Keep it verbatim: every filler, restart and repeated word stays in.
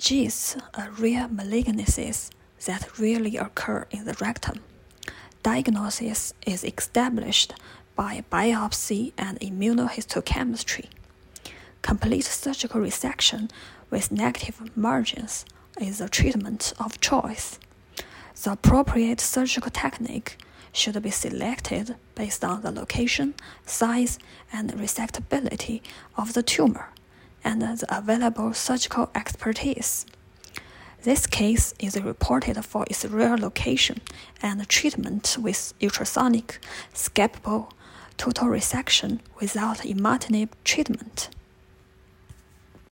Gysts are rare malignancies that rarely occur in the rectum. Diagnosis is established by biopsy and immunohistochemistry. Complete surgical resection with negative margins is the treatment of choice. The appropriate surgical technique should be selected based on the location, size, and resectability of the tumor and the available surgical expertise. This case is reported for its rare location and treatment with ultrasonic scalpel total resection without imatinib treatment.